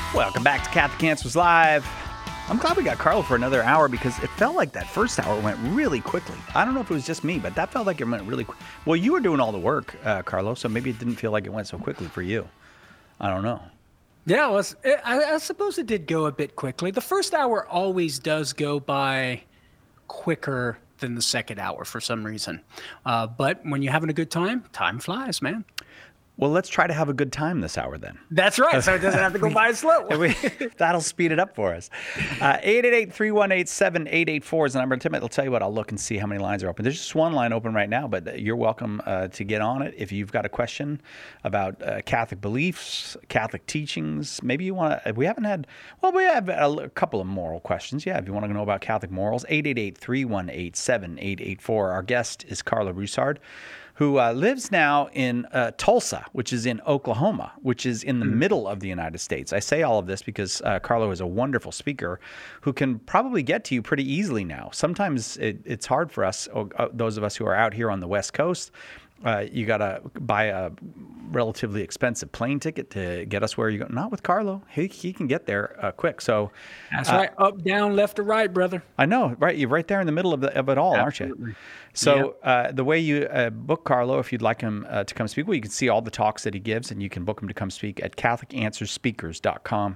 Welcome back to Catholic Answers Live. I'm glad we got Carlo for another hour because it felt like that first hour went really quickly. I don't know if it was just me, but that felt like it went really quick. Well, you were doing all the work, Carlo, so maybe it didn't feel like it went so quickly for you. I don't know. Yeah, well, I suppose it did go a bit quickly. The first hour always does go by quicker than the second hour for some reason. But when you're having a good time, time flies, man. Well, let's try to have a good time this hour then. That's right. So it doesn't have to go by slow. That'll speed it up for us. 888-318-7884 is the number. Tim, I'll tell you what, I'll look and see how many lines are open. There's just one line open right now, but you're welcome to get on it. If you've got a question about Catholic beliefs, Catholic teachings, maybe you want to, we have a couple of moral questions. Yeah, if you want to know about Catholic morals, 888-318-7884. Our guest is Carlo Broussard, who lives now in Tulsa, which is in Oklahoma, which is in the middle of the United States. I say all of this because Carlo is a wonderful speaker who can probably get to you pretty easily now. Sometimes it's hard for us, those of us who are out here on the West Coast. You got to buy a relatively expensive plane ticket to get us where you go. Not with Carlo. He can get there quick. So that's right. Up, down, left, or right, brother. I know, right? You're right there in the middle of it all, Absolutely. Aren't you? So the way you book Carlo, if you'd like him to come speak, well, you can see all the talks that he gives, and you can book him to come speak at CatholicAnswersSpeakers.com,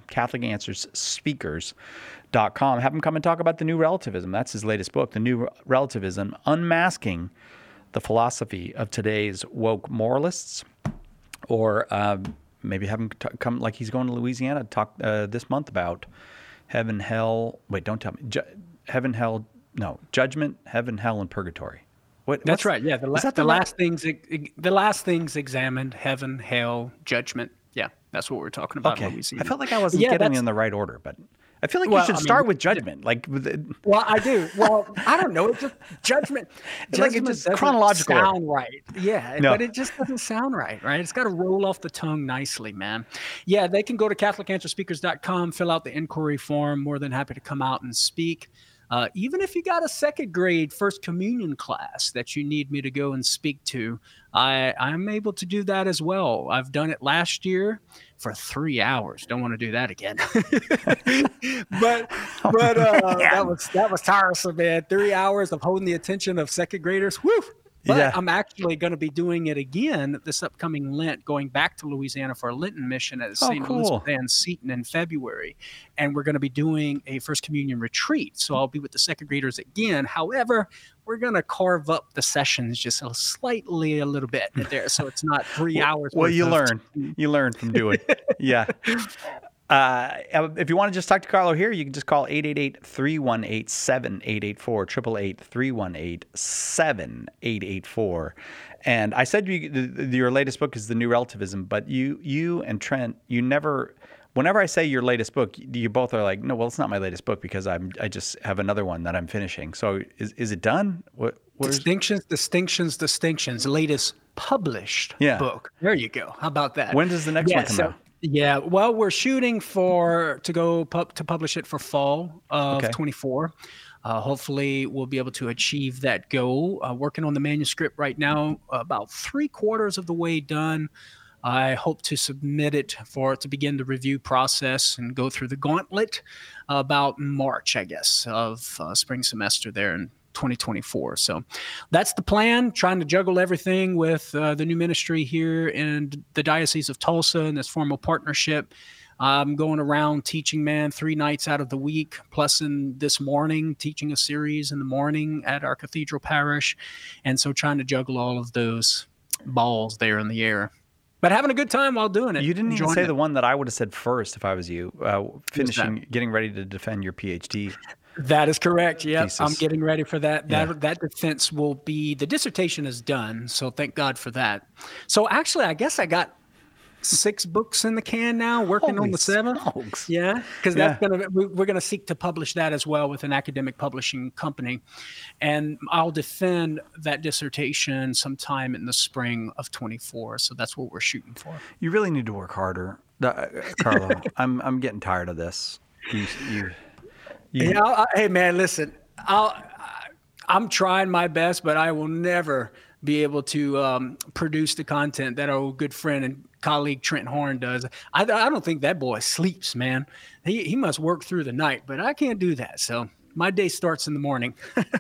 CatholicAnswersSpeakers.com. Have him come and talk about the New Relativism. That's his latest book, The New Relativism, Unmasking the Philosophy of Today's Woke Moralists. Or maybe have him come, like he's going to Louisiana, to talk this month about heaven, hell. Wait, don't tell me. Heaven, hell. No, judgment, heaven, hell, and purgatory. That's right. Yeah, the last things examined: heaven, hell, judgment. Yeah, that's what we're talking about. Okay, I felt like I wasn't getting in the right order, but I feel like you should start with judgment. Well, I do. Well, I don't know. It's just judgment. Like it's just chronological. Sound right? Yeah, no. But it just doesn't sound right. It's got to roll off the tongue nicely, man. Yeah, they can go to CatholicAnswersSpeakers.com, fill out the inquiry form. More than happy to come out and speak. Even if you got a second grade First Communion class that you need me to go and speak to, I'm able to do that as well. I've done it last year for 3 hours. Don't want to do that again. but that was tiresome, man. 3 hours of holding the attention of second graders. Woo! But I'm actually going to be doing it again this upcoming Lent, going back to Louisiana for a Lenten mission at St. Elizabeth Ann Seton in February. And we're going to be doing a First Communion retreat. So I'll be with the second graders again. However, we're going to carve up the sessions just a little bit there. So it's not 3 hours. Well, you learn from doing. Yeah. If you want to just talk to Carlo here, you can just call 888-318-7884, 888-318-7884. And I said your latest book is The New Relativism, but you and Trent, you never, whenever I say your latest book, you both are like, no, well, it's not my latest book because I just have another one that I'm finishing. So is it done? Distinctions, latest published book. There you go. How about that? When does the next one come out? Yeah, well, we're shooting to publish it for fall of 24. Hopefully, we'll be able to achieve that goal. Working on the manuscript right now, about 3/4 of the way done. I hope to submit it to begin the review process and go through the gauntlet about March, I guess, of spring semester there in 2024. So that's the plan, trying to juggle everything with the new ministry here in the Diocese of Tulsa and this formal partnership. I'm going around teaching, 3 nights out of the week, plus in this morning, teaching a series in the morning at our cathedral parish. And so trying to juggle all of those balls there in the air. But having a good time while doing it. You didn't even say the one that I would have said first if I was you, getting ready to defend your PhD. That is correct. Yeah, I'm getting ready for that. That defense will be, the dissertation is done, so thank God for that. So actually, I guess I got 6 books in the can now, working on the 7th. Smokes. Yeah, because we're gonna seek to publish that as well with an academic publishing company, and I'll defend that dissertation sometime in the spring of 24. So that's what we're shooting for. You really need to work harder, Carlo. I'm getting tired of this. Hey man, listen, I'm trying my best, but I will never be able to produce the content that our good friend and colleague Trent Horn does. I don't think that boy sleeps, man. He must work through the night, but I can't do that. So my day starts in the morning.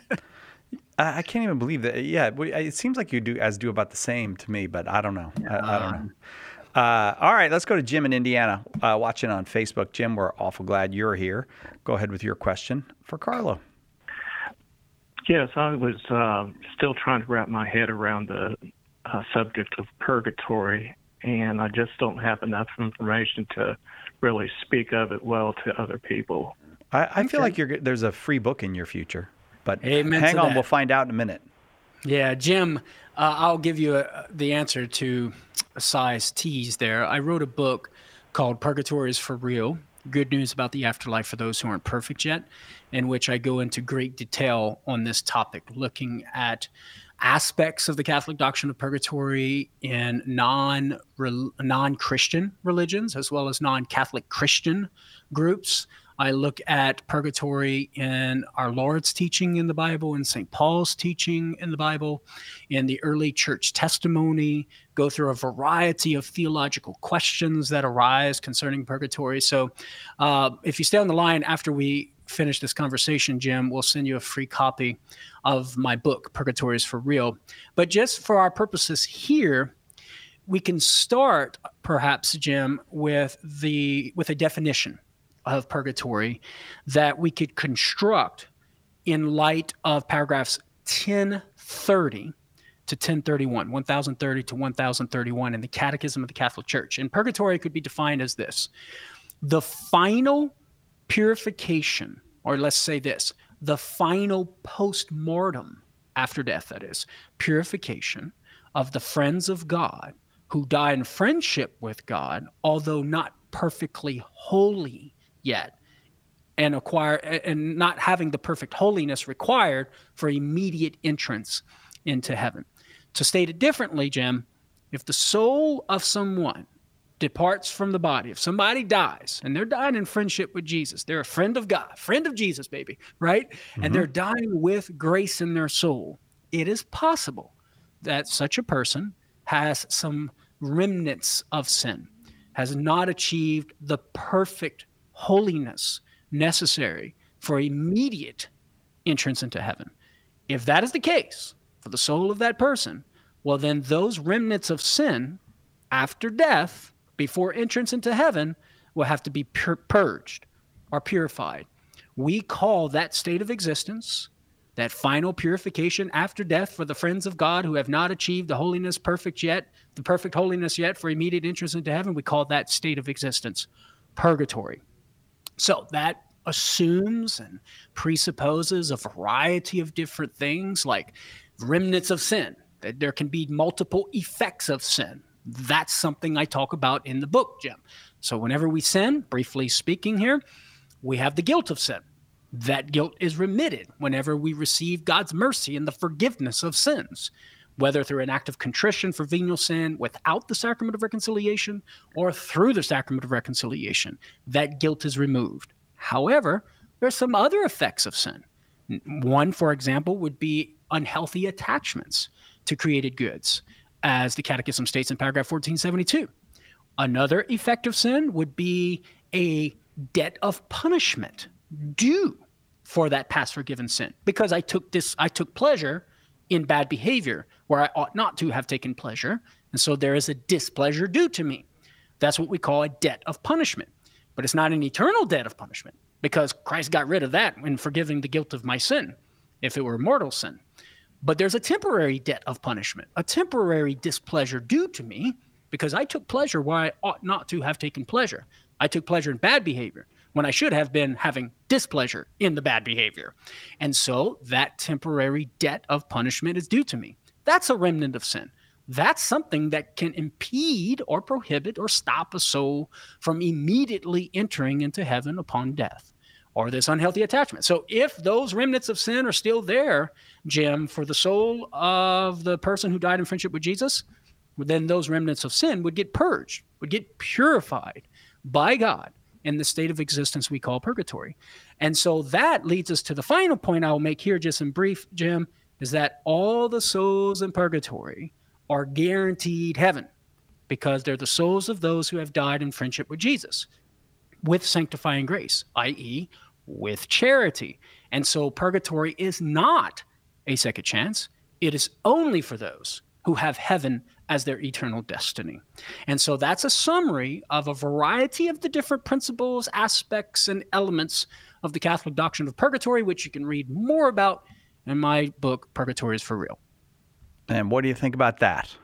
I can't even believe that. Yeah, it seems like you do about the same to me, but I don't know. I don't know. All right, let's go to Jim in Indiana, watching on Facebook. Jim, we're awful glad you're here. Go ahead with your question for Carlo. Yes, I was still trying to wrap my head around the subject of purgatory, and I just don't have enough information to really speak of it well to other people. I feel like there's a free book in your future, but Amen hang on, that. we'll find out in a minute. Yeah, Jim, I'll give you the answer to a size tease there. I wrote a book called Purgatory is for Real, Good News About the Afterlife for Those Who Aren't Perfect Yet, in which I go into great detail on this topic, looking at aspects of the Catholic doctrine of purgatory in non-Christian religions, as well as non-Catholic Christian groups. I look at purgatory in our Lord's teaching in the Bible, in St. Paul's teaching in the Bible, in the early church testimony, go through a variety of theological questions that arise concerning purgatory. So if you stay on the line after we finish this conversation, Jim, we'll send you a free copy of my book, Purgatory is for Real. But just for our purposes here, we can start perhaps, Jim, with a definition of purgatory that we could construct in light of paragraphs 1030 to 1031, 1030 to 1031 in the Catechism of the Catholic Church. And purgatory could be defined as this: the final purification, or let's say this, the final post-mortem, after death that is, purification of the friends of God who die in friendship with God, although not perfectly holy yet, and not having the perfect holiness required for immediate entrance into heaven. To state it differently, Jim, if the soul of someone departs from the body, if somebody dies and they're dying in friendship with Jesus, they're a friend of God, friend of Jesus, baby, right? Mm-hmm. And they're dying with grace in their soul, it is possible that such a person has some remnants of sin, has not achieved the perfect holiness necessary for immediate entrance into heaven. If that is the case for the soul of that person, well, then those remnants of sin after death, before entrance into heaven, will have to be purged or purified. We call that state of existence, that final purification after death for the friends of God who have not achieved the perfect holiness yet for immediate entrance into heaven, we call that state of existence purgatory. So that assumes and presupposes a variety of different things like remnants of sin, that there can be multiple effects of sin. That's something I talk about in the book, Jim. So whenever we sin, briefly speaking here, we have the guilt of sin. That guilt is remitted whenever we receive God's mercy and the forgiveness of sins, whether through an act of contrition for venial sin without the sacrament of reconciliation or through the sacrament of reconciliation. That guilt is removed. However, there are some other effects of sin. One, for example, would be unhealthy attachments to created goods, as the Catechism states in paragraph 1472. Another effect of sin would be a debt of punishment due for that past forgiven sin, because I took pleasure in bad behavior where I ought not to have taken pleasure, and so there is a displeasure due to me. That's what we call a debt of punishment. But it's not an eternal debt of punishment, because Christ got rid of that in forgiving the guilt of my sin, if it were mortal sin. But there's a temporary debt of punishment, a temporary displeasure due to me, because I took pleasure where I ought not to have taken pleasure. I took pleasure in bad behavior when I should have been having displeasure in the bad behavior. And so that temporary debt of punishment is due to me. That's a remnant of sin. That's something that can impede or prohibit or stop a soul from immediately entering into heaven upon death, or this unhealthy attachment. So if those remnants of sin are still there, Jim, for the soul of the person who died in friendship with Jesus, then those remnants of sin would get purged, would get purified by God in the state of existence we call purgatory. And so that leads us to the final point I'll make here just in brief, Jim, is that all the souls in purgatory are guaranteed heaven. because they're the souls of those who have died in friendship with Jesus, with sanctifying grace, i.e., with charity. And so purgatory is not a second chance. It is only for those who have heaven as their eternal destiny. And so that's a summary of a variety of the different principles, aspects, and elements of the Catholic doctrine of purgatory, which you can read more about in my book, Purgatory is for Real. And what do you think about that?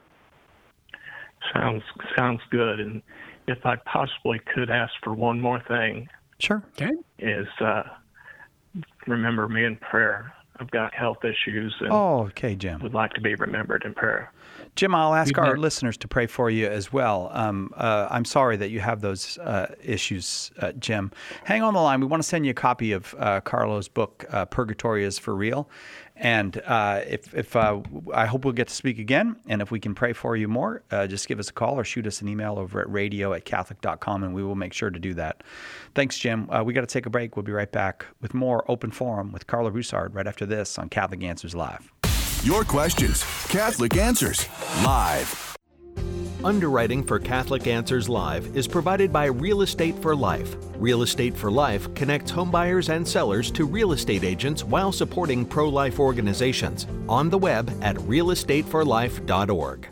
Sounds good. And if I possibly could ask for one more thing. Sure. Okay. Is remember me in prayer. I've got health issues and okay, Jim. would like to be remembered in prayer. Jim, I'll ask our listeners to pray for you as well. I'm sorry that you have those issues, Jim. Hang on the line. We want to send you a copy of Carlo's book, Purgatory is for Real. And if I hope we'll get to speak again. And if we can pray for you more, just give us a call or shoot us an email over at radio@catholic.com, and we will make sure to do that. Thanks, Jim. We got to take a break. We'll be right back with more Open Forum with Carlo Broussard right after this on Catholic Answers Live. Your questions, Catholic Answers Live. Underwriting for Catholic Answers Live is provided by Real Estate for Life. Real Estate for Life connects homebuyers and sellers to real estate agents while supporting pro-life organizations. On the web at realestateforlife.org.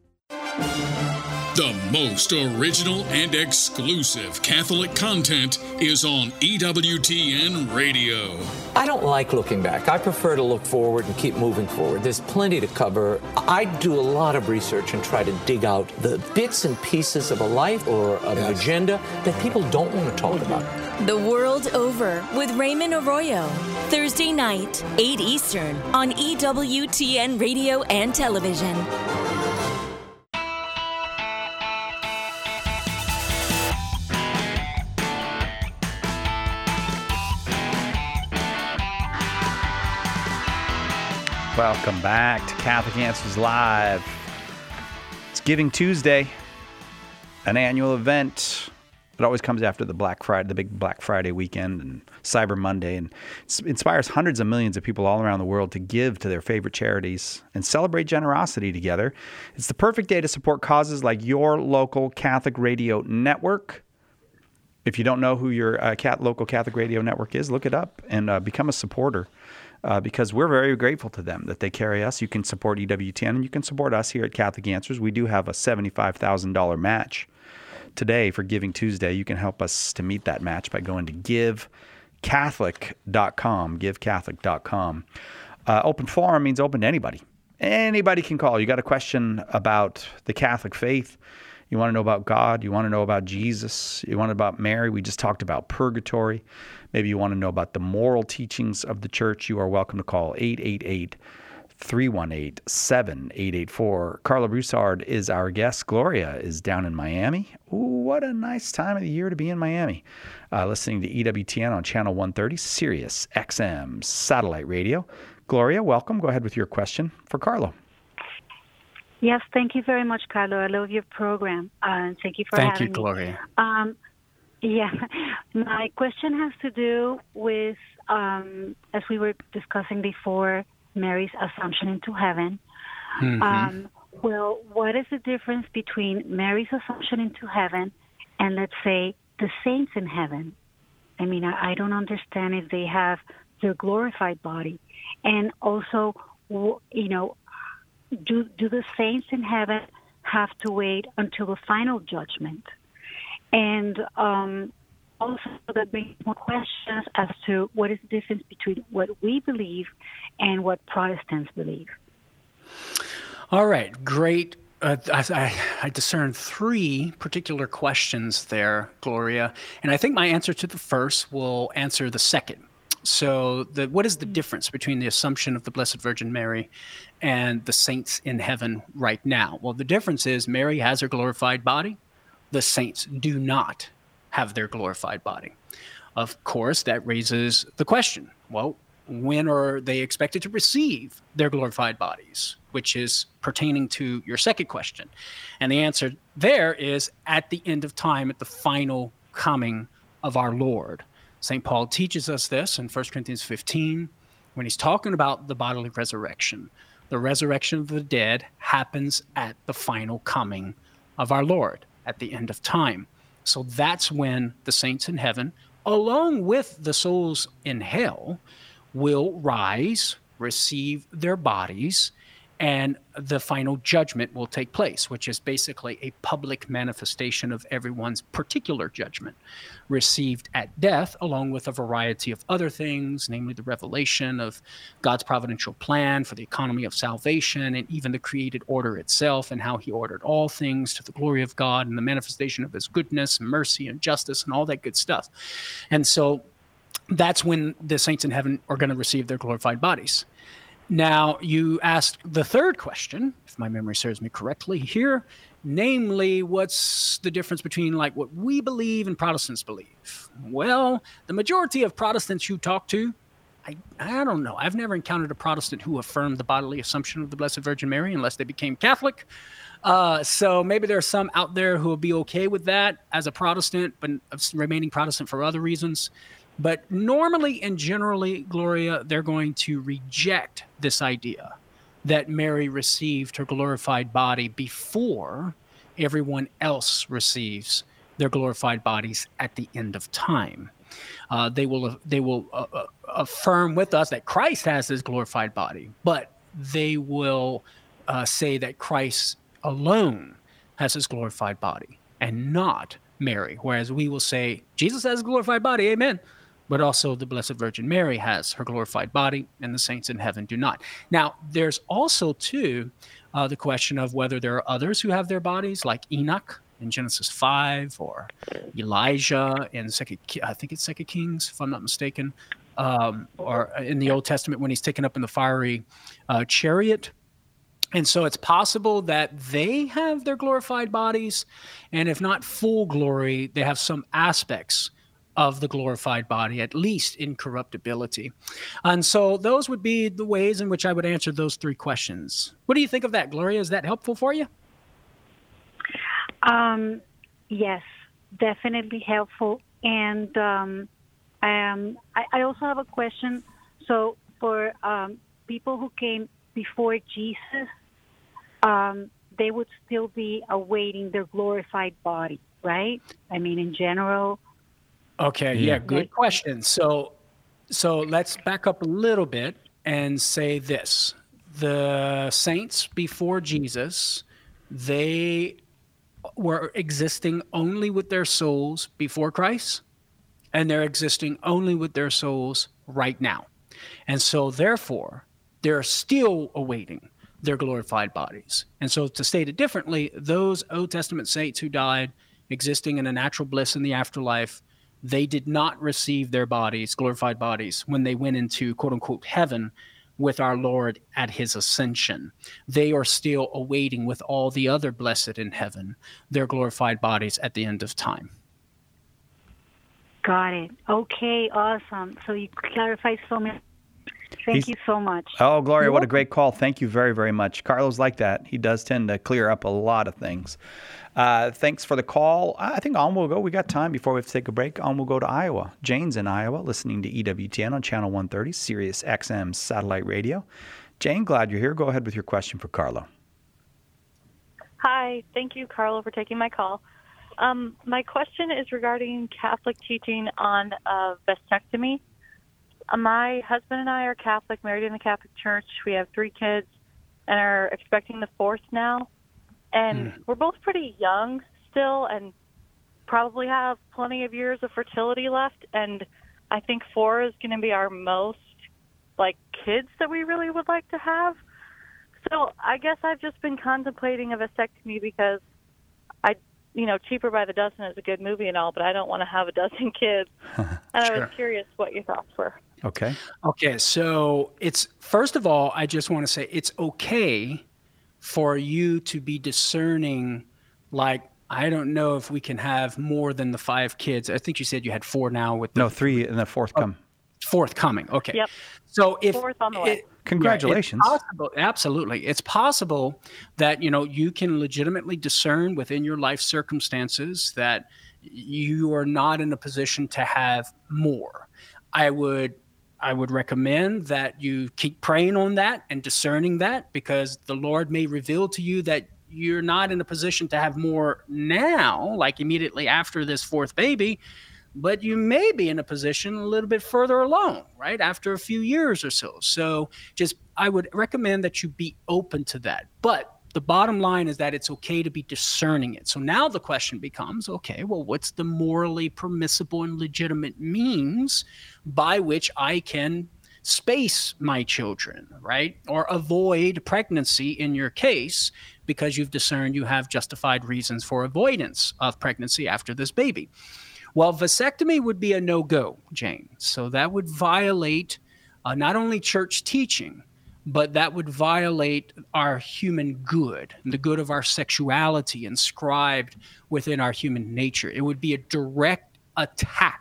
The most original and exclusive Catholic content is on EWTN Radio. I don't like looking back. I prefer to look forward and keep moving forward. There's plenty to cover. I do a lot of research and try to dig out the bits and pieces of a life or of an agenda that people don't want to talk about. The World Over with Raymond Arroyo. Thursday night, 8 Eastern on EWTN Radio and Television. Welcome back to Catholic Answers Live. It's Giving Tuesday, an annual event. It always comes after the Black Friday, the big Black Friday weekend and Cyber Monday, and it inspires hundreds of millions of people all around the world to give to their favorite charities and celebrate generosity together. It's the perfect day to support causes like your local Catholic radio network. If you don't know who your local Catholic radio network is, look it up and become a supporter. Because we're very grateful to them that they carry us. You can support EWTN and you can support us here at Catholic Answers. We do have a $75,000 match today for Giving Tuesday. You can help us to meet that match by going to givecatholic.com, givecatholic.com. Open forum means open to anybody. Anybody can call. You got a question about the Catholic faith. You want to know about God. You want to know about Jesus. You want to know about Mary. We just talked about purgatory. Maybe you want to know about the moral teachings of the church. You are welcome to call 888-318-7884. Carlo Broussard is our guest. Gloria is down in Miami. Ooh, what a nice time of the year to be in Miami. Listening to EWTN on Channel 130, Sirius XM satellite radio. Gloria, welcome. Go ahead with your question for Carlo. Yes, thank you very much, Carlo. I love your program. Thank you for having me. Thank you, Gloria. Yeah, my question has to do with, as we were discussing before, Mary's assumption into heaven. Mm-hmm. Well, what is the difference between Mary's assumption into heaven and, let's say, the saints in heaven? I mean, I don't understand if they have their glorified body. And also, you know, do the saints in heaven have to wait until the final judgment? And also that brings more questions as to what is the difference between what we believe and what Protestants believe. All right, great. I discerned three particular questions there, Gloria. And I think my answer to the first will answer the second. So what is the difference between the assumption of the Blessed Virgin Mary and the saints in heaven right now? Well, the difference is Mary has her glorified body. The saints do not have their glorified body. Of course, that raises the question, well, when are they expected to receive their glorified bodies, which is pertaining to your second question. And the answer there is at the end of time, at the final coming of our Lord. St. Paul teaches us this in 1 Corinthians 15 when he's talking about the bodily resurrection. The resurrection of the dead happens at the final coming of our Lord at the end of time. So that's when the saints in heaven, along with the souls in hell, will rise, receive their bodies, and the final judgment will take place, which is basically a public manifestation of everyone's particular judgment received at death, along with a variety of other things, namely the revelation of God's providential plan for the economy of salvation, and even the created order itself, and how he ordered all things to the glory of God, and the manifestation of his goodness, mercy, and justice, and all that good stuff. And so that's when the saints in heaven are going to receive their glorified bodies. Now, you asked the third question, if my memory serves me correctly here, namely, what's the difference between like what we believe and Protestants believe? Well, the majority of Protestants you talk to, I don't know. I've never encountered a Protestant who affirmed the bodily assumption of the Blessed Virgin Mary unless they became Catholic. So maybe there are some out there who will be okay with that as a Protestant, but remaining Protestant for other reasons. But normally and generally, Gloria, they're going to reject this idea that Mary received her glorified body before everyone else receives their glorified bodies at the end of time. They will affirm with us that Christ has his glorified body, but they will say that Christ alone has his glorified body and not Mary, whereas we will say Jesus has a glorified body, amen. But also the Blessed Virgin Mary has her glorified body, and the saints in heaven do not. Now, there's also, too, the question of whether there are others who have their bodies, like Enoch in Genesis 5, or Elijah in I think it's 2 Kings, if I'm not mistaken, or in the Old Testament when he's taken up in the fiery chariot. And so it's possible that they have their glorified bodies, and if not full glory, they have some aspects of the glorified body, at least incorruptibility. And so those would be the ways in which I would answer those three questions. What do you think of that, Gloria? Is that helpful for you? Yes, definitely helpful. And I also have a question. So for people who came before Jesus, they would still be awaiting their glorified body, right? I mean, in general. Okay, yeah, good question. So let's back up a little bit and say this. The saints before Jesus, they were existing only with their souls before Christ, and they're existing only with their souls right now. And so therefore, they're still awaiting their glorified bodies. And so to state it differently, those Old Testament saints who died existing in a natural bliss in the afterlife, they did not receive their bodies, glorified bodies, when they went into quote unquote heaven with our Lord at his ascension. They are still awaiting with all the other blessed in heaven their glorified bodies at the end of time. Got it. Okay, awesome. So you clarified so many. Thank you so much. Oh, Gloria, what a great call. Thank you very, very much. Carlo's like that. He does tend to clear up a lot of things. Thanks for the call. I think on we'll go. We got time before we have to take a break. On we'll go to Iowa. Jane's in Iowa, listening to EWTN on Channel 130, Sirius XM satellite radio. Jane, glad you're here. Go ahead with your question for Carlo. Hi. Thank you, Carlo, for taking my call. My question is regarding Catholic teaching on vasectomy. My husband and I are Catholic, married in the Catholic Church. We have 3 kids and are expecting the 4th now. And we're both pretty young still and probably have plenty of years of fertility left. And I think 4 is going to be our most, kids that we really would like to have. So I guess I've just been contemplating a vasectomy because Cheaper by the Dozen is a good movie and all, but I don't want to have a dozen kids. And I was curious what your thoughts were. Okay. So it's, first of all, I just want to say it's okay for you to be discerning, I don't know if we can have more than the 5 kids. I think you said you had 4 now with 3 and the 4th come. 4th coming. Okay. Yep. So if 4th on the way. Congratulations. It's possible, absolutely. It's possible that, you can legitimately discern within your life circumstances that you are not in a position to have more. I would recommend that you keep praying on that and discerning that, because the Lord may reveal to you that you're not in a position to have more now, like immediately after this fourth baby, but you may be in a position a little bit further along, right, after a few years or so. So I would recommend that you be open to that. But the bottom line is that it's okay to be discerning it. So now the question becomes, okay, well, what's the morally permissible and legitimate means by which I can space my children, right? Or avoid pregnancy in your case, because you've discerned you have justified reasons for avoidance of pregnancy after this baby. Well, vasectomy would be a no-go, Jane. So that would violate not only church teaching, but that would violate our human good, the good of our sexuality inscribed within our human nature. It would be a direct attack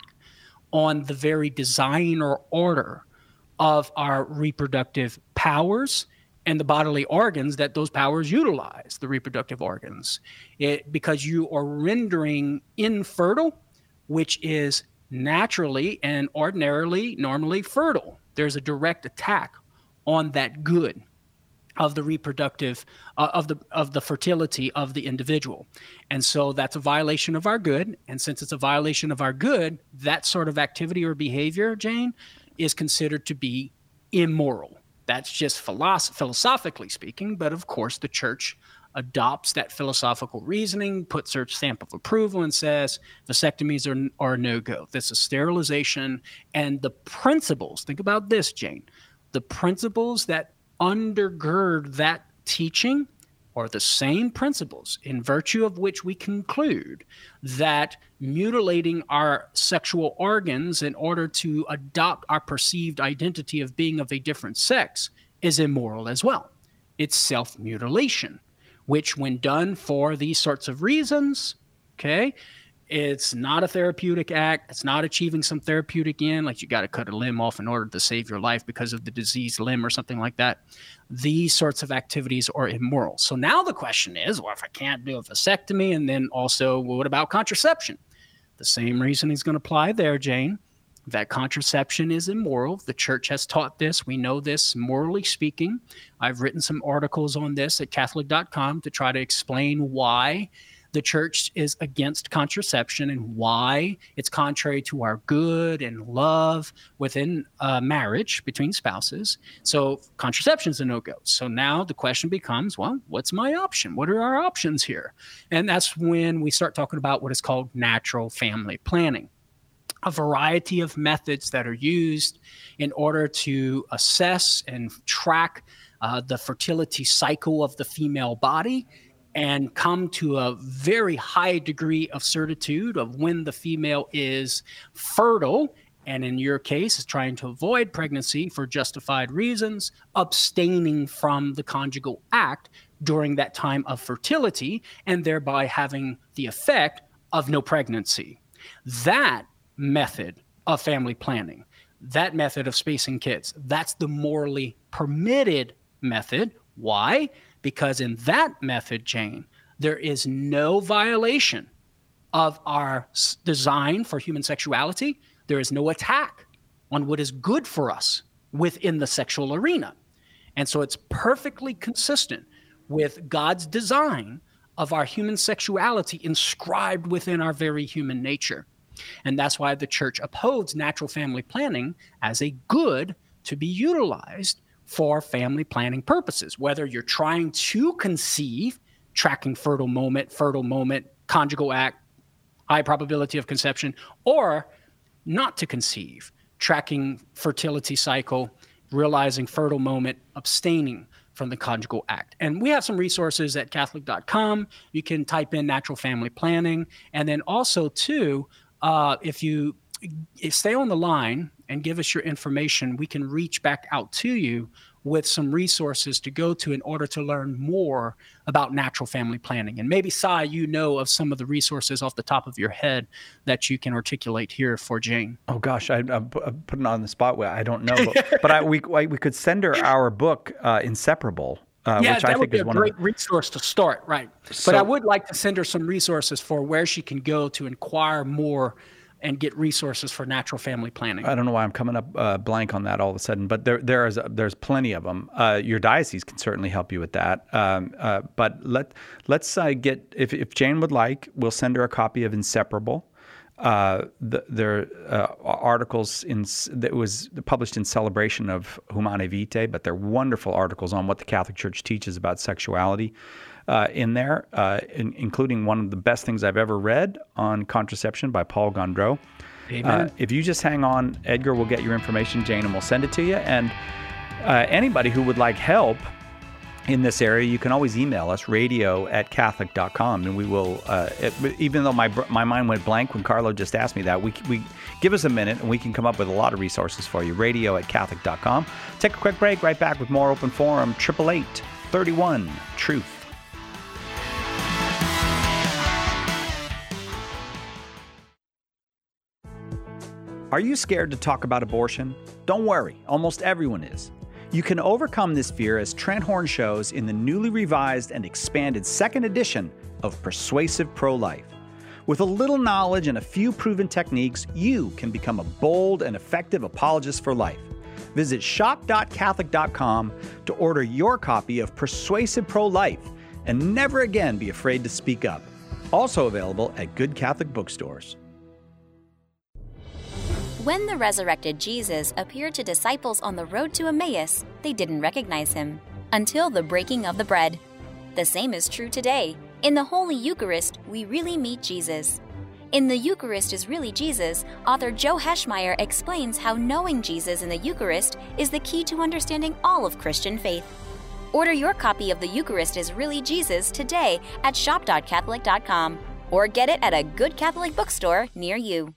on the very design or order of our reproductive powers and the bodily organs that those powers utilize, the reproductive organs. Because you are rendering infertile, which is naturally and normally fertile. There's a direct attack on that good of the reproductive, of the fertility of the individual. And so that's a violation of our good. And since it's a violation of our good, that sort of activity or behavior, Jane, is considered to be immoral. That's just philosophically speaking, but of course the church adopts that philosophical reasoning, puts their stamp of approval, and says vasectomies are no-go. This is sterilization. And the principles, think about this, Jane, the principles that undergird that teaching are the same principles in virtue of which we conclude that mutilating our sexual organs in order to adopt our perceived identity of being of a different sex is immoral as well. It's self-mutilation, which when done for these sorts of reasons, okay, it's not a therapeutic act. It's not achieving some therapeutic end, like you got to cut a limb off in order to save your life because of the diseased limb or something like that. These sorts of activities are immoral. So now the question is, well, if I can't do a vasectomy, and then also, well, what about contraception? The same reasoning is going to apply there, Jane, that contraception is immoral. The church has taught this. We know this, morally speaking. I've written some articles on this at Catholic.com to try to explain why the church is against contraception and why it's contrary to our good and love within marriage between spouses. So contraception is a no-go. So now the question becomes, well, what's my option? What are our options here? And that's when we start talking about what is called natural family planning. A variety of methods that are used in order to assess and track the fertility cycle of the female body and come to a very high degree of certitude of when the female is fertile, and in your case is trying to avoid pregnancy for justified reasons, abstaining from the conjugal act during that time of fertility, and thereby having the effect of no pregnancy. That method of family planning, that method of spacing kids, that's the morally permitted method. Why? Because in that method, Jane, there is no violation of our design for human sexuality. There is no attack on what is good for us within the sexual arena. And so it's perfectly consistent with God's design of our human sexuality inscribed within our very human nature. And that's why the church upholds natural family planning as a good to be utilized for family planning purposes, whether you're trying to conceive, tracking fertile moment, conjugal act, high probability of conception, or not to conceive, tracking fertility cycle, realizing fertile moment, abstaining from the conjugal act. And we have some resources at Catholic.com. You can type in natural family planning. And then also, too, if you stay on the line and give us your information, we can reach back out to you with some resources to go to in order to learn more about natural family planning. And maybe, Sai, you know of some of the resources off the top of your head that you can articulate here for Jane. Oh, gosh, I'm putting on the spot where I don't know. But we could send her our book, Inseparable. Which I think is one of the great resource to start, right? But I would like to send her some resources for where she can go to inquire more and get resources for natural family planning? I don't know why I'm coming up blank on that all of a sudden, but there's plenty of them. Your diocese can certainly help you with that. But let's get, if Jane would like, we'll send her a copy of Inseparable. There are articles that was published in celebration of Humanae Vitae, but they're wonderful articles on what the Catholic Church teaches about sexuality in there, including one of the best things I've ever read on contraception by Paul Gondreau. Amen. If you just hang on, Edgar will get your information, Jane, and we'll send it to you. And anybody who would like help in this area, you can always email us, radio@catholic.com, and we will, even though my mind went blank when Carlo just asked me that, we give us a minute and we can come up with a lot of resources for you, radio@catholic.com. Take a quick break, right back with more Open Forum, 888-31-TRUTH. Are you scared to talk about abortion? Don't worry, almost everyone is. You can overcome this fear, as Trent Horn shows in the newly revised and expanded second edition of Persuasive Pro-Life. With a little knowledge and a few proven techniques, you can become a bold and effective apologist for life. Visit shop.catholic.com to order your copy of Persuasive Pro-Life and never again be afraid to speak up. Also available at good Catholic bookstores. When the resurrected Jesus appeared to disciples on the road to Emmaus, they didn't recognize him until the breaking of the bread. The same is true today. In the Holy Eucharist, we really meet Jesus. In The Eucharist is Really Jesus, author Joe Heschmeyer explains how knowing Jesus in the Eucharist is the key to understanding all of Christian faith. Order your copy of The Eucharist is Really Jesus today at shop.catholic.com or get it at a good Catholic bookstore near you.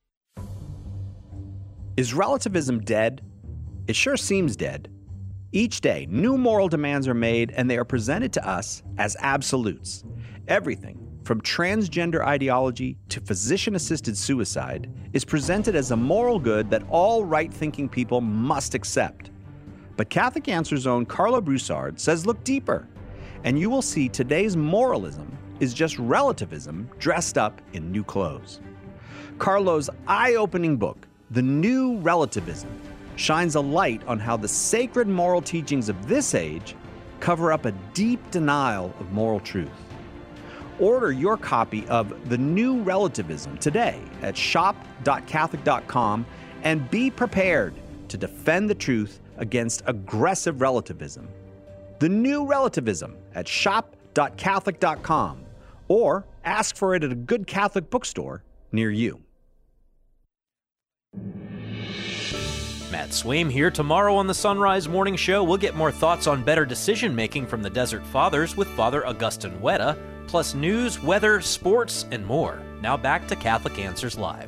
Is relativism dead? It sure seems dead. Each day, new moral demands are made, and they are presented to us as absolutes. Everything, from transgender ideology to physician-assisted suicide, is presented as a moral good that all right-thinking people must accept. But Catholic Answers' own Carlo Broussard says look deeper, and you will see today's moralism is just relativism dressed up in new clothes. Carlo's eye-opening book, The New Relativism, shines a light on how the sacred moral teachings of this age cover up a deep denial of moral truth. Order your copy of The New Relativism today at shop.catholic.com and be prepared to defend the truth against aggressive relativism. The New Relativism at shop.catholic.com, or ask for it at a good Catholic bookstore near you. Matt Swaim here. Tomorrow on the Sunrise Morning Show, we'll get more thoughts on better decision-making from the Desert Fathers with Father Augustine Weta, plus news, weather, sports, and more. Now back to Catholic Answers Live.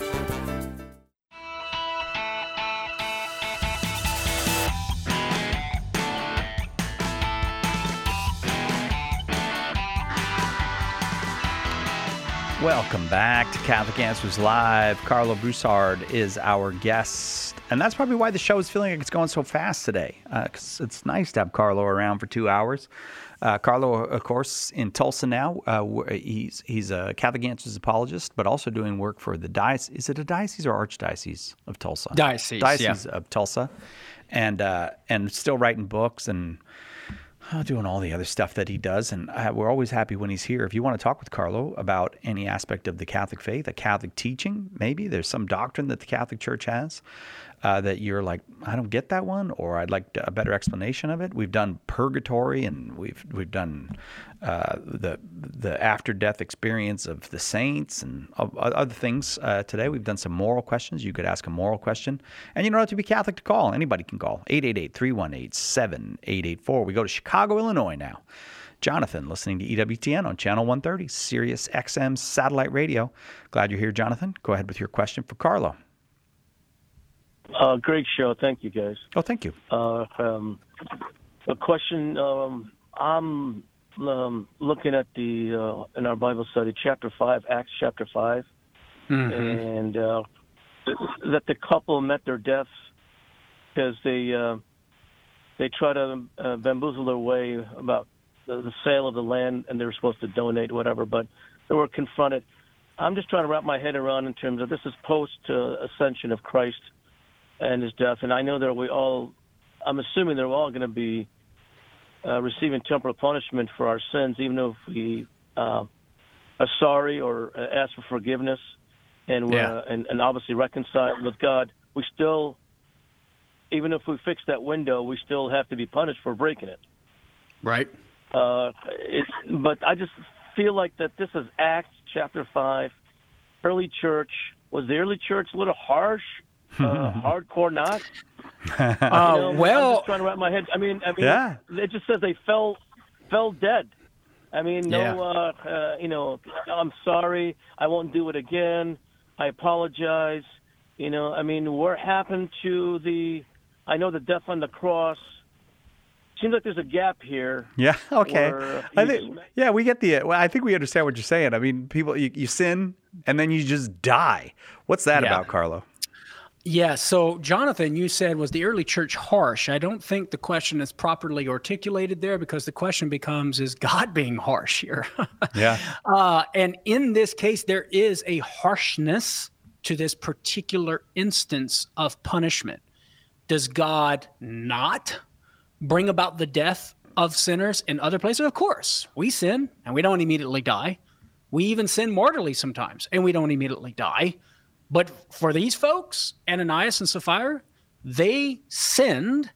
Welcome back to Catholic Answers Live. Carlo Broussard is our guest, and that's probably why the show is feeling like it's going so fast today, because it's nice to have Carlo around for 2 hours. Carlo, of course, in Tulsa now. He's a Catholic Answers apologist, but also doing work for the diocese. Is it a diocese or archdiocese of Tulsa? Diocese of Tulsa, and still writing books and doing all the other stuff that he does. And we're always happy when he's here. If you want to talk with Carlo about any aspect of the Catholic faith, a Catholic teaching, maybe there's some doctrine that the Catholic Church has that you're like, I don't get that one, or I'd like a better explanation of it. We've done purgatory, and we've done the after death experience of the saints and other things. Today we've done some moral questions. You could ask a moral question, and you don't have to be Catholic to call. Anybody can call 888-318-7884. We go to Chicago, Illinois now. Jonathan, listening to EWTN on Channel 130, Sirius XM Satellite Radio. Glad you're here, Jonathan. Go ahead with your question for Carlo. Great show. Thank you, guys. Oh, thank you. A question. I'm looking at the in our Bible study, chapter 5, Acts chapter 5, and that the couple met their deaths because they try to bamboozle their way about the sale of the land, and they were supposed to donate whatever, but they were confronted. I'm just trying to wrap my head around in terms of this is post-ascension of Christ and his death. And I know that I'm assuming they're all going to be receiving temporal punishment for our sins, even if we are sorry or ask for forgiveness and obviously reconcile with God. We still, even if we fix that window, we still have to be punished for breaking it. Right. But I just feel like that this is Acts chapter 5. Early church. Was the early church a little harsh? Hardcore not? I'm just trying to wrap my head. I mean, it just says they fell dead. I mean, I'm sorry. I won't do it again. I apologize. I mean, what happened to I know the death on the cross. Seems like there's a gap here. Yeah. Okay. We get I think we understand what you're saying. I mean, people, you sin and then you just die. What's that about, Carlo? Yeah. So, Jonathan, you said, was the early church harsh? I don't think the question is properly articulated there, because the question becomes, is God being harsh here? Yeah. And in this case, there is a harshness to this particular instance of punishment. Does God not bring about the death of sinners in other places? Of course. We sin and we don't immediately die. We even sin mortally sometimes and we don't immediately die. But for these folks, Ananias and Sapphira, they sinned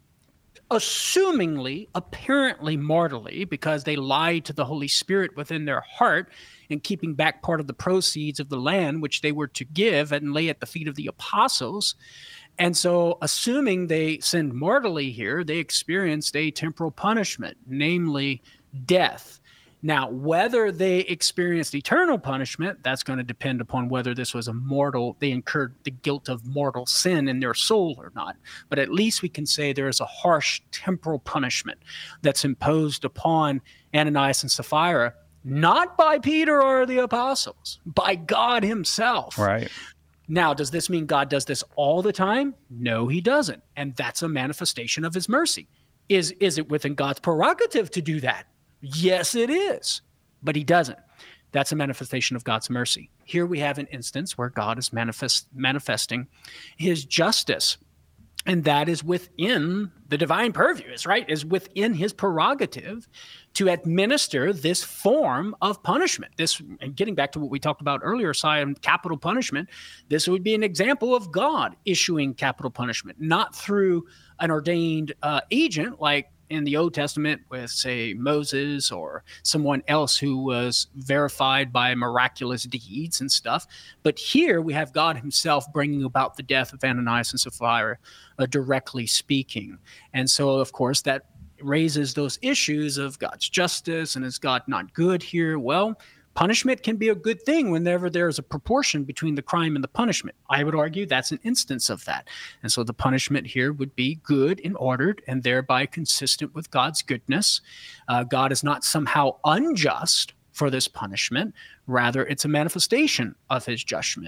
assumingly, apparently mortally, because they lied to the Holy Spirit within their heart in keeping back part of the proceeds of the land, which they were to give and lay at the feet of the apostles. And so, assuming they sinned mortally here, they experienced a temporal punishment, namely death. Now, whether they experienced eternal punishment, that's going to depend upon whether this was they incurred the guilt of mortal sin in their soul or not. But at least we can say there is a harsh temporal punishment that's imposed upon Ananias and Sapphira, not by Peter or the apostles, by God himself. Right. Now, does this mean God does this all the time? No, he doesn't. And that's a manifestation of his mercy. Is it within God's prerogative to do that? Yes, it is. But he doesn't. That's a manifestation of God's mercy. Here we have an instance where God is manifesting his justice. And that is within the divine purview, is within his prerogative to administer this form of punishment. And getting back to what we talked about earlier, capital punishment, this would be an example of God issuing capital punishment, not through an ordained agent like in the Old Testament with, say, Moses or someone else who was verified by miraculous deeds and stuff. But here we have God himself bringing about the death of Ananias and Sapphira, directly speaking. And so, of course, that raises those issues of God's justice, and is God not good here? Well, punishment can be a good thing whenever there's a proportion between the crime and the punishment. I would argue that's an instance of that. And so the punishment here would be good and ordered and thereby consistent with God's goodness. God is not somehow unjust for this punishment. Rather, it's a manifestation of his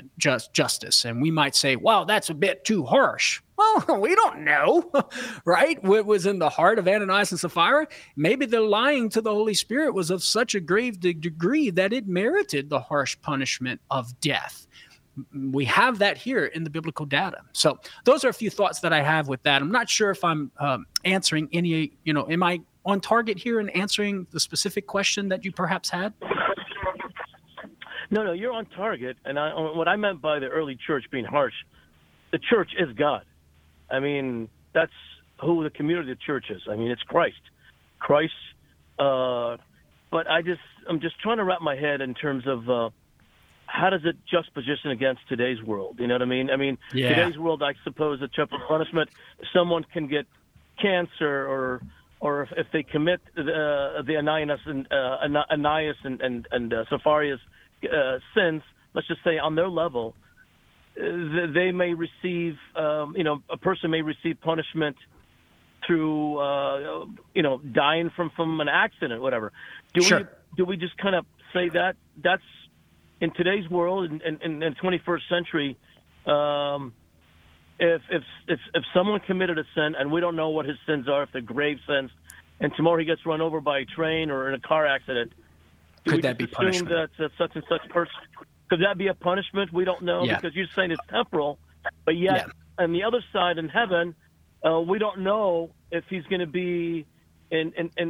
justice. And we might say, wow, that's a bit too harsh. Well, we don't know, right? What was in the heart of Ananias and Sapphira? Maybe the lying to the Holy Spirit was of such a grave degree that it merited the harsh punishment of death. We have that here in the biblical data. So those are a few thoughts that I have with that. I'm not sure if I'm answering any, am I on target here in answering the specific question that you perhaps had? No, you're on target. And what I meant by the early church being harsh, the church is God. I mean, that's who the community of the church is. I mean, it's Christ. But I'm just trying to wrap my head in terms of how does it juxtaposition against today's world? You know what I mean? I mean, Today's world, I suppose, the temporal punishment, someone can get cancer or if they commit the Ananias and Sapphira's sins, let's just say on their level, they may receive, a person may receive punishment through, dying from an accident, whatever. Do we just kind of say that that's in today's world in the 21st century? If someone committed a sin and we don't know what his sins are, if they're grave sins, and tomorrow he gets run over by a train or in a car accident, could that be punishment? That such and such person Could that be a punishment? We don't know because you're saying it's temporal, but yet on the other side in heaven, we don't know if he's going to be in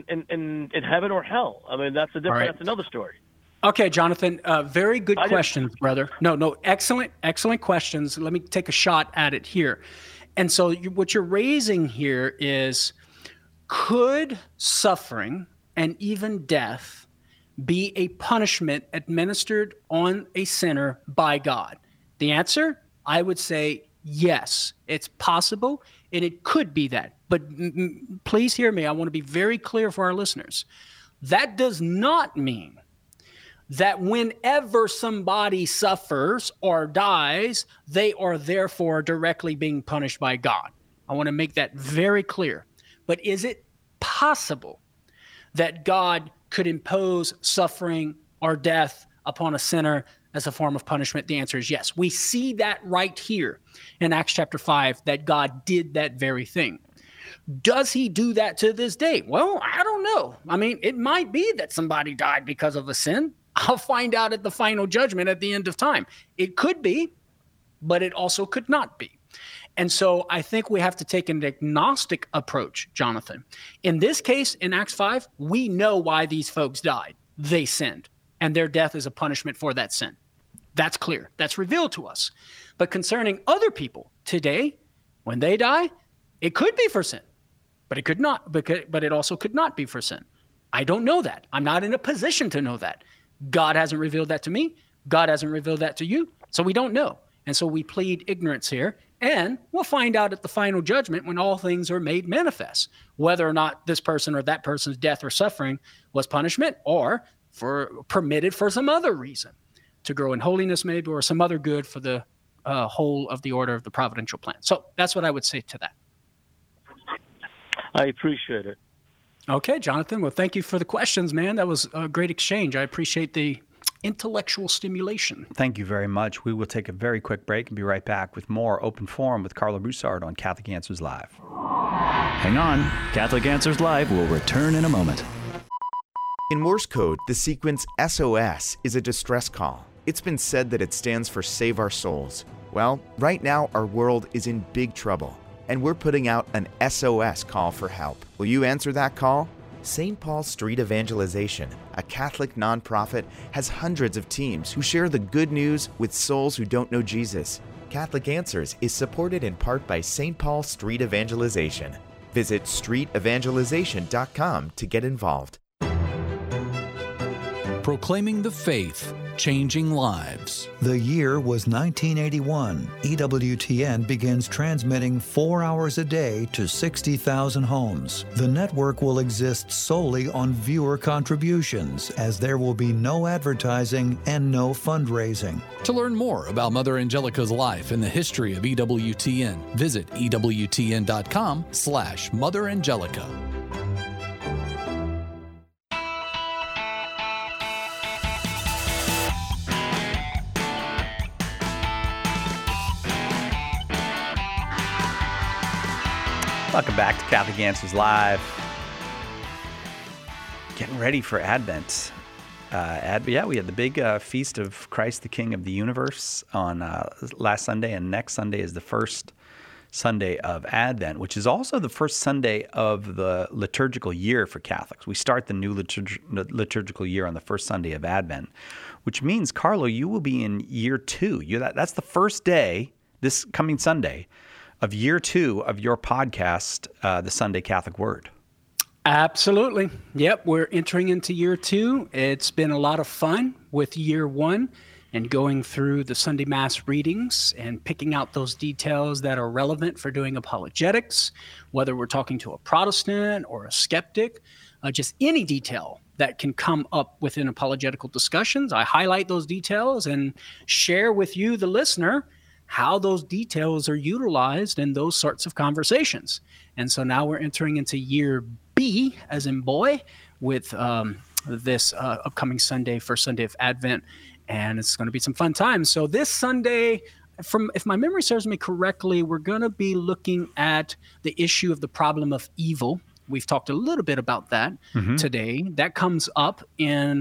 heaven or hell. I mean, that's a different. That's another story. Okay, Jonathan, very good questions, brother. No, excellent questions. Let me take a shot at it here. And so what you're raising here is, could suffering and even death be a punishment administered on a sinner by God? The answer, I would say yes. It's possible, and it could be that. But please hear me. I want to be very clear for our listeners. That does not mean that whenever somebody suffers or dies, they are therefore directly being punished by God. I want to make that very clear. But is it possible that God could impose suffering or death upon a sinner as a form of punishment? The answer is yes. We see that right here in Acts chapter 5, that God did that very thing. Does he do that to this day? Well, I don't know. I mean, it might be that somebody died because of a sin. I'll find out at the final judgment at the end of time. It could be, but it also could not be. And so I think we have to take an agnostic approach, Jonathan. In this case, in Acts 5, we know why these folks died. They sinned, and their death is a punishment for that sin. That's clear. That's revealed to us. But concerning other people today, when they die, it could be for sin, but it could not. But it also could not be for sin. I don't know that. I'm not in a position to know that. God hasn't revealed that to me. God hasn't revealed that to you. So we don't know. And so we plead ignorance here. And we'll find out at the final judgment when all things are made manifest, whether or not this person or that person's death or suffering was punishment or permitted for some other reason, to grow in holiness maybe, or some other good for the whole of the order of the providential plan. So that's what I would say to that. I appreciate it. Okay, Jonathan. Well, thank you for the questions, man. That was a great exchange. I appreciate the intellectual stimulation. Thank you very much. We will take a very quick break and be right back with more Open Forum with Carla Broussard on Catholic Answers Live. Hang on. Catholic Answers Live will return in a moment. In Morse code, the sequence SOS is a distress call. It's been said that it stands for Save Our Souls. Well, right now our world is in big trouble, and we're putting out an SOS call for help. Will you answer that call? St. Paul Street Evangelization, a Catholic nonprofit, has hundreds of teams who share the good news with souls who don't know Jesus. Catholic Answers is supported in part by St. Paul Street Evangelization. Visit streetevangelization.com to get involved. Proclaiming the faith, changing lives. The year was 1981. EWTN begins transmitting 4 hours a day to 60,000 homes. The network will exist solely on viewer contributions, as there will be no advertising and no fundraising. To learn more about Mother Angelica's life and the history of EWTN, visit EWTN.com/Mother Angelica. Welcome back to Catholic Answers Live. Getting ready for Advent. We had the big Feast of Christ the King of the Universe on last Sunday, and next Sunday is the first Sunday of Advent, which is also the first Sunday of the liturgical year for Catholics. We start the new liturgical year on the first Sunday of Advent, which means, Carlo, you will be in year 2. That's the first day, this coming Sunday, of year 2 of your podcast, The Sunday Catholic Word. Absolutely. Yep, we're entering into year 2. It's been a lot of fun with year 1 and going through the Sunday Mass readings and picking out those details that are relevant for doing apologetics, whether we're talking to a Protestant or a skeptic, just any detail that can come up within apologetical discussions. I highlight those details and share with you, the listener, how those details are utilized in those sorts of conversations. And so now we're entering into year B, as in boy, with this upcoming Sunday, first Sunday of Advent, and it's going to be some fun times. So this Sunday, if my memory serves me correctly, we're going to be looking at the issue of the problem of evil. We've talked a little bit about that today. That comes up in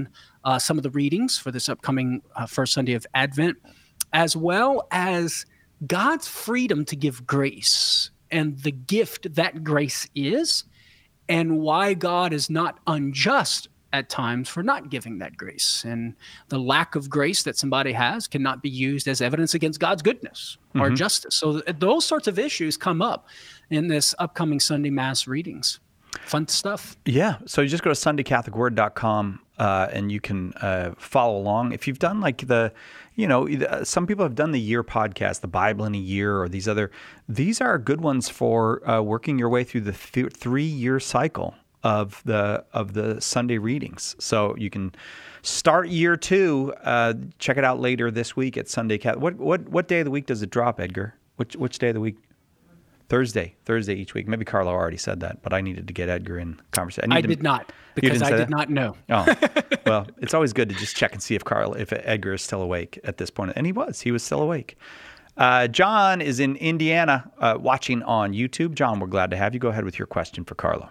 some of the readings for this upcoming first Sunday of Advent, as well as God's freedom to give grace and the gift that grace is, and why God is not unjust at times for not giving that grace. And the lack of grace that somebody has cannot be used as evidence against God's goodness or justice. So those sorts of issues come up in this upcoming Sunday Mass readings. Fun stuff. Yeah. So you just go to SundayCatholicWord.com and you can follow along. If you've done like some people have done the year podcast, the Bible in a year, or these are good ones for working your way through the 3-year cycle of the Sunday readings. So you can start year 2. Check it out later this week at Sunday Catholic. What day of the week does it drop, Edgar? Which day of the week? Thursday each week. Maybe Carlo already said that, but I needed to get Edgar in conversation. I did not, because I did not know. Oh, well, it's always good to just check and see if Edgar is still awake at this point. And he was still awake. John is in Indiana watching on YouTube. John, we're glad to have you. Go ahead with your question for Carlo.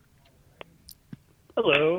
Hello.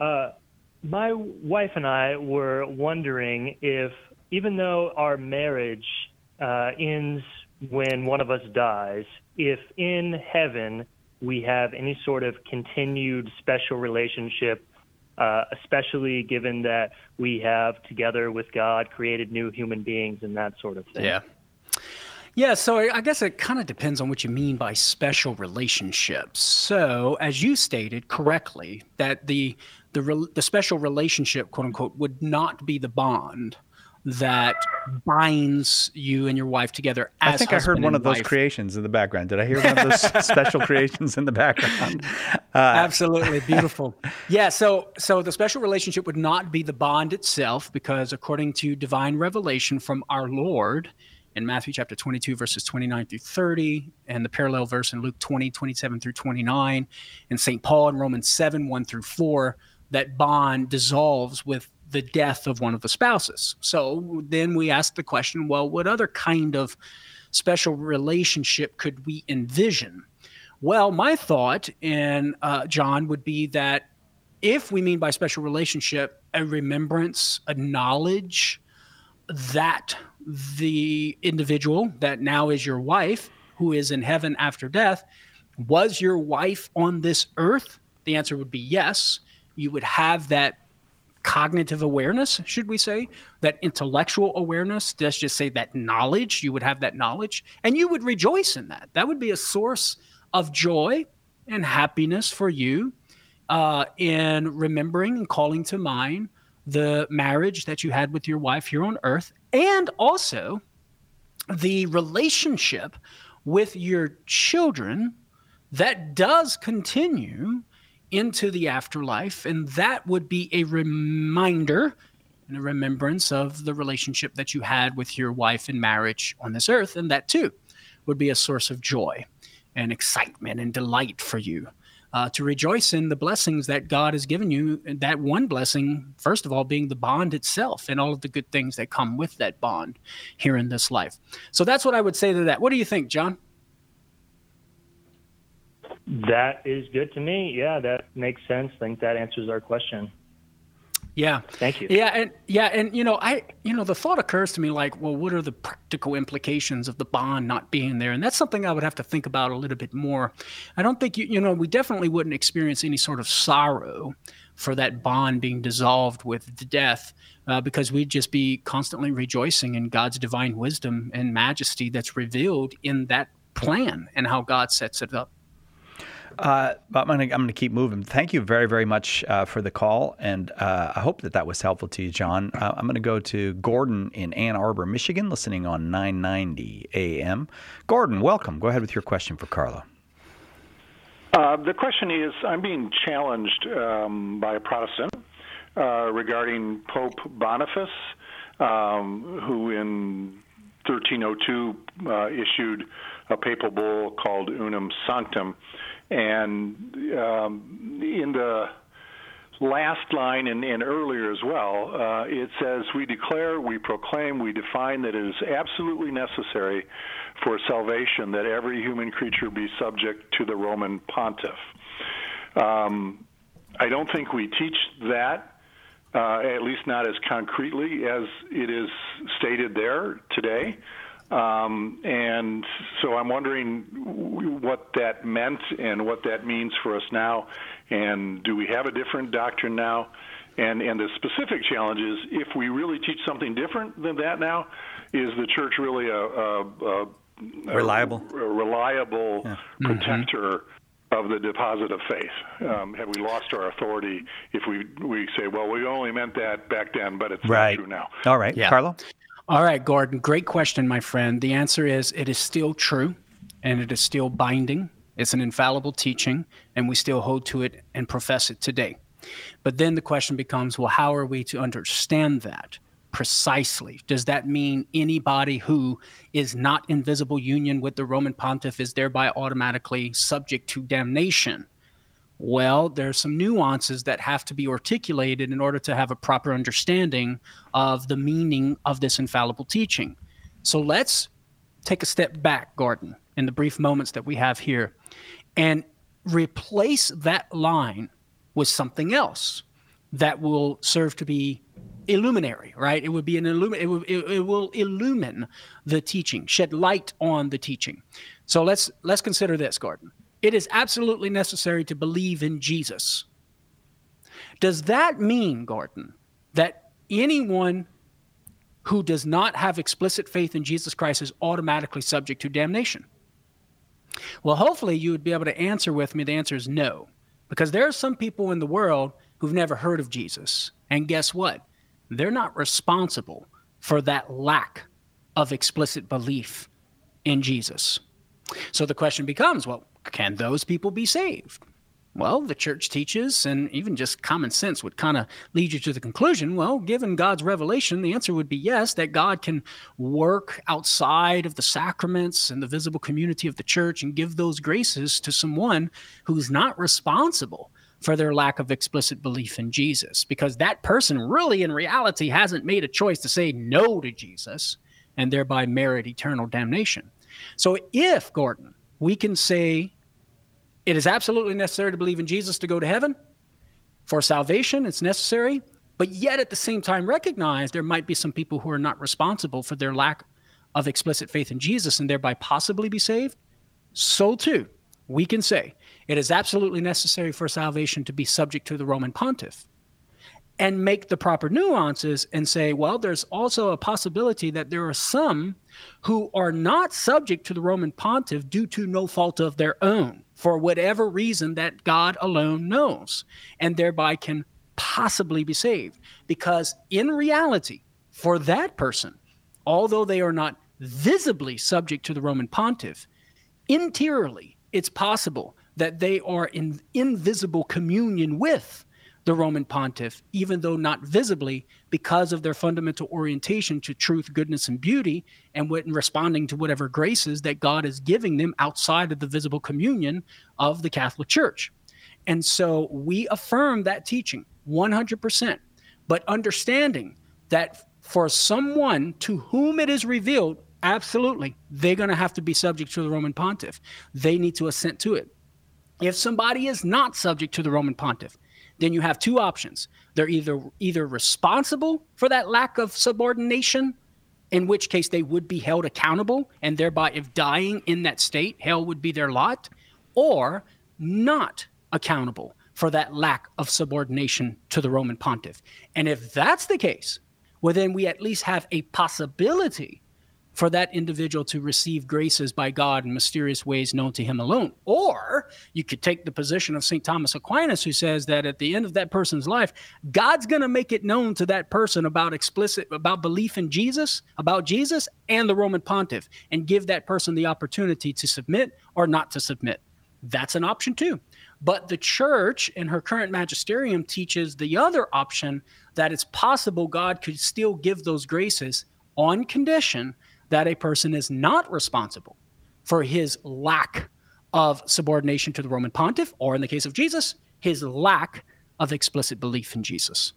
My wife and I were wondering if, even though our marriage ends when one of us dies, if in heaven we have any sort of continued special relationship, especially given that we have, together with God, created new human beings and that sort of thing. Yeah. Yeah, so I guess it kind of depends on what you mean by special relationships. So, as you stated correctly, that the special relationship, quote unquote, would not be the bond that binds you and your wife together as I think I heard one of those creations in the background. Did I hear one of those special creations in the background? Absolutely. Beautiful. Yeah. So the special relationship would not be the bond itself, because according to divine revelation from our Lord in Matthew chapter 22, verses 29 through 30, and the parallel verse in Luke 20, 27 through 29, and St. Paul in Romans 7, 1 through 4, that bond dissolves with the death of one of the spouses. So then we ask the question, well, what other kind of special relationship could we envision? Well, my thought, and John, would be that if we mean by special relationship a remembrance, a knowledge that the individual that now is your wife, who is in heaven after death, was your wife on this earth, the answer would be yes. You would have that cognitive awareness, should we say, that intellectual awareness, let's just say that knowledge, you would have that knowledge, and you would rejoice in that. That would be a source of joy and happiness for you in remembering and calling to mind the marriage that you had with your wife here on earth, and also the relationship with your children that does continue into the afterlife, and that would be a reminder and a remembrance of the relationship that you had with your wife in marriage on this earth, and that too would be a source of joy and excitement and delight for you to rejoice in the blessings that God has given you, and that one blessing, first of all, being the bond itself and all of the good things that come with that bond here in this life. So that's what I would say to that. What do you think, John? That is good to me. Yeah, that makes sense. I think that answers our question. Yeah. Thank you. Yeah, and the thought occurs to me like, well, what are the practical implications of the bond not being there? And that's something I would have to think about a little bit more. I don't think we definitely wouldn't experience any sort of sorrow for that bond being dissolved with death, because we'd just be constantly rejoicing in God's divine wisdom and majesty that's revealed in that plan and how God sets it up. But I'm going to keep moving. Thank you very, very much for the call, and I hope that was helpful to you, John. I'm going to go to Gordon in Ann Arbor, Michigan, listening on 990 AM. Gordon, welcome. Go ahead with your question for Carlo. The question is, I'm being challenged by a Protestant regarding Pope Boniface, who in 1302 issued a papal bull called Unum Sanctum. And in the last line and earlier as well, it says, we declare, we proclaim, we define that it is absolutely necessary for salvation that every human creature be subject to the Roman pontiff. I don't think we teach that at least not as concretely as it is stated there today. And so I'm wondering what that meant and what that means for us now. And do we have a different doctrine now? And the specific challenge is, if we really teach something different than that now, is the church really a reliable protector of the deposit of faith? Have we lost our authority if we say, well, we only meant that back then, but it's not true now? All right. Carlo? All right, Gordon. Great question, my friend. The answer is it is still true, and it is still binding. It's an infallible teaching, and we still hold to it and profess it today. But then the question becomes, well, how are we to understand that precisely? Does that mean anybody who is not in visible union with the Roman pontiff is thereby automatically subject to damnation? Well, there's some nuances that have to be articulated in order to have a proper understanding of the meaning of this infallible teaching. So let's take a step back, Gordon, in the brief moments that we have here, and replace that line with something else that will serve to be illuminary, right? It would be it will illumine the teaching, shed light on the teaching. So let's consider this, Gordon. It is absolutely necessary to believe in Jesus. Does that mean, Gordon, that anyone who does not have explicit faith in Jesus Christ is automatically subject to damnation? Well, hopefully you would be able to answer with me. The answer is no. Because there are some people in the world who've never heard of Jesus. And guess what? They're not responsible for that lack of explicit belief in Jesus. So the question becomes, well, can those people be saved? Well, the church teaches, and even just common sense would kind of lead you to the conclusion, well, given God's revelation, the answer would be yes, that God can work outside of the sacraments and the visible community of the church and give those graces to someone who's not responsible for their lack of explicit belief in Jesus, because that person really in reality hasn't made a choice to say no to Jesus and thereby merit eternal damnation. So if, Gordon, we can say it is absolutely necessary to believe in Jesus to go to heaven. For salvation, it's necessary. But yet at the same time recognize there might be some people who are not responsible for their lack of explicit faith in Jesus and thereby possibly be saved. So too, we can say it is absolutely necessary for salvation to be subject to the Roman pontiff, and make the proper nuances and say, well, there's also a possibility that there are some who are not subject to the Roman pontiff due to no fault of their own, for whatever reason that God alone knows, and thereby can possibly be saved. Because in reality, for that person, although they are not visibly subject to the Roman pontiff, interiorly, it's possible that they are in invisible communion with the Roman pontiff, even though not visibly, because of their fundamental orientation to truth, goodness, and beauty, and when responding to whatever graces that God is giving them outside of the visible communion of the Catholic Church. And so we affirm that teaching 100%, but understanding that for someone to whom it is revealed, absolutely, they're going to have to be subject to the Roman pontiff. They need to assent to it. If somebody is not subject to the Roman pontiff, then you have two options. They're either responsible for that lack of subordination, in which case they would be held accountable, and thereby if dying in that state, hell would be their lot, or not accountable for that lack of subordination to the Roman pontiff. And if that's the case, well, then we at least have a possibility for that individual to receive graces by God in mysterious ways known to him alone. Or you could take the position of St. Thomas Aquinas, who says that at the end of that person's life, God's going to make it known to that person about belief in Jesus, about Jesus and the Roman pontiff, and give that person the opportunity to submit or not to submit. That's an option too. But the church in her current magisterium teaches the other option, that it's possible God could still give those graces on condition that a person is not responsible for his lack of subordination to the Roman pontiff, or in the case of Jesus, his lack of explicit belief in Jesus.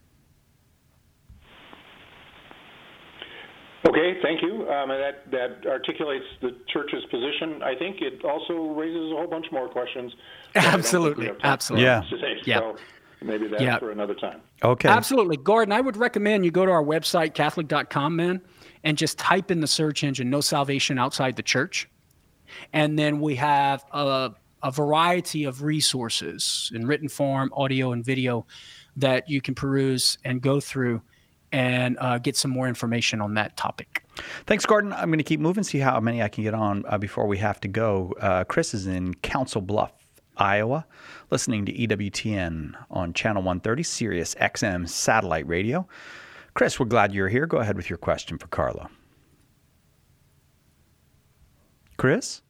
Okay, thank you. That articulates the church's position. I think it also raises a whole bunch more questions. Absolutely. Yeah. To say. Yeah. So, maybe that's for another time. Okay. Absolutely. Gordon, I would recommend you go to our website, Catholic.com, man, and just type in the search engine, No Salvation Outside the Church. And then we have a variety of resources in written form, audio, and video that you can peruse and go through and get some more information on that topic. Thanks, Gordon. I'm going to keep moving, see how many I can get on before we have to go. Chris is in Council Bluff, Iowa, listening to EWTN on Channel 130, Sirius XM satellite radio. Chris, we're glad you're here. Go ahead with your question for Carlo. Chris?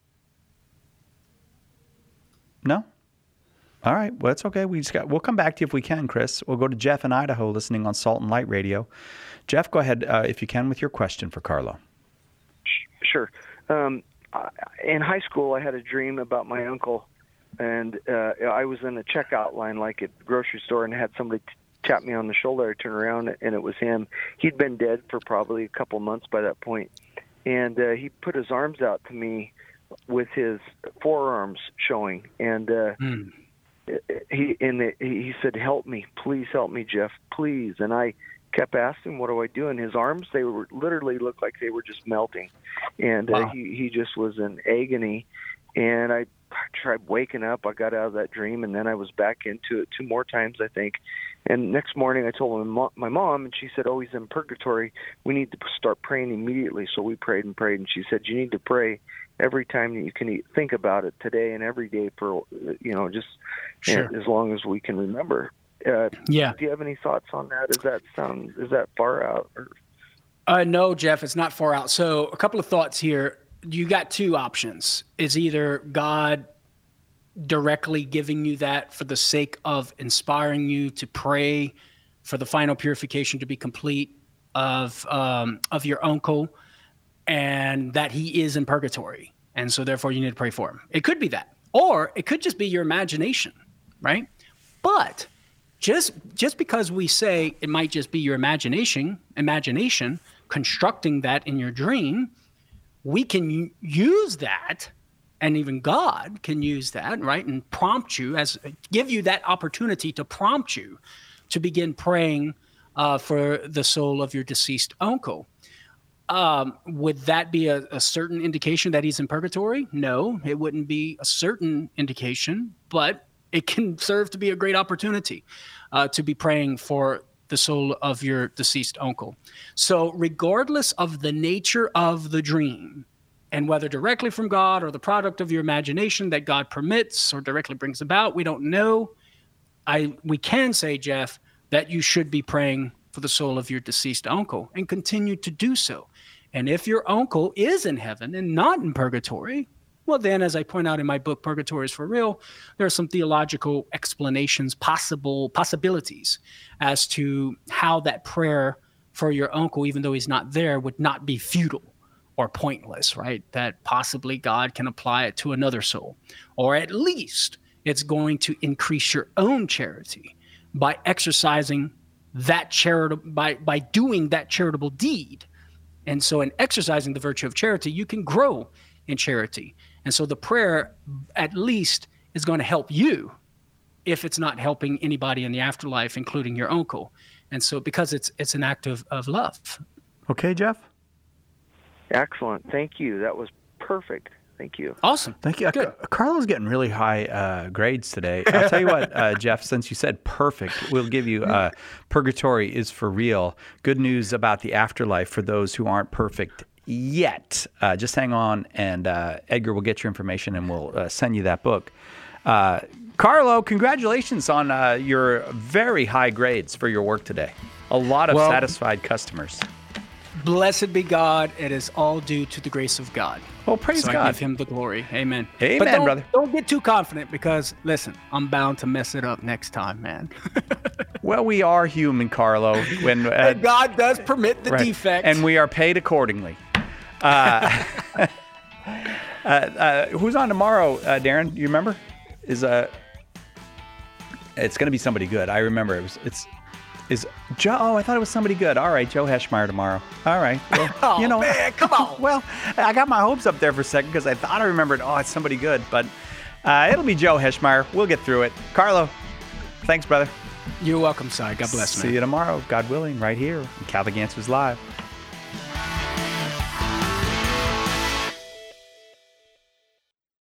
No? All right. Well, it's okay. We'll come back to you if we can, Chris. We'll go to Jeff in Idaho, listening on Salt and Light Radio. Jeff, go ahead, if you can, with your question for Carlo. Sure. In high school, I had a dream about my uncle, and I was in a checkout line, like at the grocery store, and had somebody tap me on the shoulder. I turned around, and it was him. He'd been dead for probably a couple months by that point, and he put his arms out to me with his forearms showing, and he said, "Help me, please help me, Jeff, please." And I kept asking, "What do I do?" And his arms, they were literally looked like they were just melting, and wow. He just was in agony. And I tried waking up. I got out of that dream, and then I was back into it 2 more times, I think. And next morning, I told my mom, and she said, "Oh, he's in purgatory. We need to start praying immediately." So we prayed and prayed, and she said, "You need to pray every time that you can think about it, today and every day, for just sure. As long as we can remember." Do you have any thoughts on that? Is that far out? Or? No, Jeff, it's not far out. So a couple of thoughts here. You got 2 options. Is either God directly giving you that for the sake of inspiring you to pray for the final purification to be complete of your uncle, and that he is in purgatory, and so therefore you need to pray for him. It could be that, or it could just be your imagination, right? But just because we say it might just be your imagination constructing that in your dream, we can use that, and even God can use that, right, and give you that opportunity to prompt you to begin praying for the soul of your deceased uncle. Would that be a certain indication that he's in purgatory? No, it wouldn't be a certain indication, but it can serve to be a great opportunity to be praying for the soul of your deceased uncle. So regardless of the nature of the dream, and whether directly from God or the product of your imagination that God permits or directly brings about, we don't know. We can say, Jeff, that you should be praying for the soul of your deceased uncle and continue to do so. And if your uncle is in heaven and not in purgatory, well, then, as I point out in my book, Purgatory is for Real, there are some theological explanations, possibilities as to how that prayer for your uncle, even though he's not there, would not be futile or pointless, right? That possibly God can apply it to another soul, or at least it's going to increase your own charity by exercising that by doing that charitable deed. And so in exercising the virtue of charity, you can grow in charity. And so the prayer at least is going to help you if it's not helping anybody in the afterlife, including your uncle. And so because it's an act of love. Okay, Jeff? Excellent. Thank you. That was perfect. Thank you. Awesome. Thank you. Carlo's getting really high grades today. I'll tell you what, Jeff, since you said perfect, we'll give you Purgatory is for Real. Good news about the afterlife for those who aren't perfect yet. Just hang on, and Edgar will get your information, and we'll send you that book. Carlo, congratulations on your very high grades for your work today. A lot of satisfied customers. Blessed be God. It is all due to the grace of God. Oh, praise God. I give him the glory. Amen. Amen, but brother. Don't get too confident, because, listen, I'm bound to mess it up next time, man. Well, we are human, Carlo. And God does permit the defect. And we are paid accordingly. Who's on tomorrow, Darren? You remember? It's going to be somebody good. I remember is Joe. Oh, I thought it was somebody good. All right, Joe Heschmeyer tomorrow. All right. Well, man, come on. Well, I got my hopes up there for a second because I thought I remembered. Oh, it's somebody good, but it'll be Joe Heschmeyer. We'll get through it. Carlo, thanks, brother. You're welcome, Si. God bless, man. See you tomorrow, God willing, right here on Catholic Answers Live.